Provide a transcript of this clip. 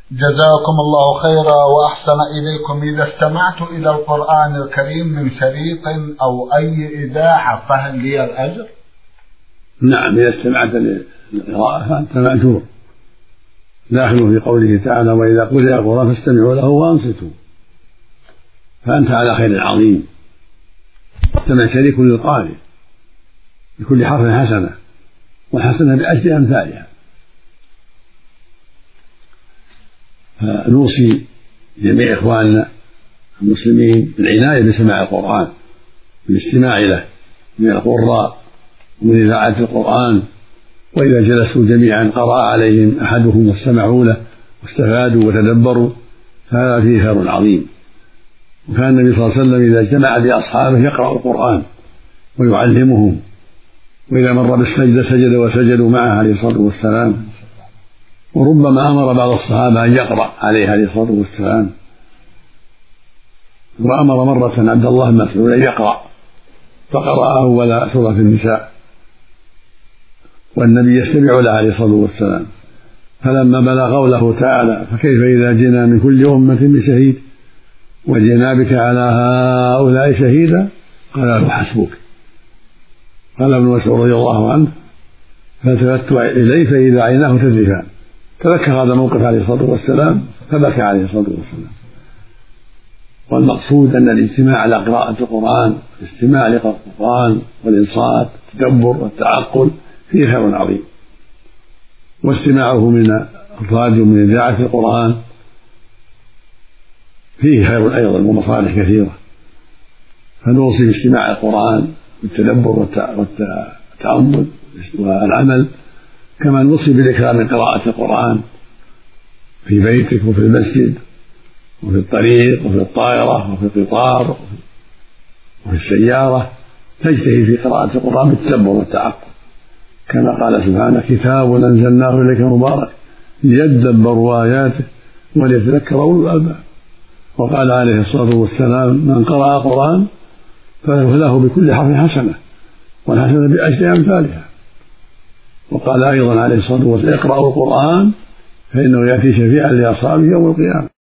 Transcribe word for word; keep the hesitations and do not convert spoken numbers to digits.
جزاكم الله خيرا وأحسن إليكم. إذا استمعت إلى القرآن الكريم من شريط أو أي إذاعة فهل لي الأجر؟ نعم، إذا استمعت للقراءة فأنت مأجور، داخل في قوله تعالى: وإذا قرئ القرآن فاستمعوا له وأنصتوا، فأنت على خير عظيم. استمع شريك للقارئ، بكل حرف حسنة، والحسنة بعشر أمثالها. فنوصي جميع إخواننا المسلمين بالعناية بسماع القرآن، بالاستماع له من القراء ومن إذاعة القرآن، وإذا جلسوا جميعا قرأ عليهم أحدهم واستمعوا له واستفادوا وتدبروا، فهذا فيه خير عظيم. وكان النبي صلى الله عليه وسلم إذا جمع بأصحابه يقرأ القرآن ويعلمهم، وإذا مر بالسجدة سجد وسجدوا معه عليه الصلاة والسلام. وربما أمر بعض الصحابة أن يقرأ عليه عليه الصلاة والسلام، وأمر مرة عبد الله بن مسعود أن يقرأ، فقرأ أول سورة النساء والنبي يستمع له عليه الصلاة والسلام. فلما بلغ قوله تعالى: فكيف إذا جئنا من كل أمة بشهيد وجئنا بك على هؤلاء شهيدا، قال له: حسبك. قال ابن مسعود رضي الله عنه: فالتفت إليه فإذا عيناه تذرفان. تذكر هذا الموقف عليه الصلاة والسلام فبكى عليه الصلاة والسلام. والمقصود أن الاجتماع على قراءة القرآن، الاستماع لقراءة القرآن والإنصات والتدبر والتعقل فيه خير عظيم، واستماعه من الراديو من إذاعة القرآن فيه خير أيضا ومصالح كثيرة. فنوصي باستماع القرآن بالتدبر والتأمل والعمل، كما نوصي بالإكثار من قراءة القرآن في بيتك وفي المسجد وفي الطريق وفي الطائرة وفي القطار وفي السيارة، تجتهد في قراءة القرآن بالتدبر والتعقل، كما قال سبحانه: كتاب أنزلناه إليك مبارك ليدبروا آياته وليتذكر أولو الألباب. وقال عليه الصلاة والسلام: من قرأ القرآن فله بكل حرف حسنة، والحسنة بعشر أمثالها. وقال أيضا عليه الصلاة والسلام: اقرأوا القرآن فإنه يأتي شفيعا لأصحابه يوم القيامة.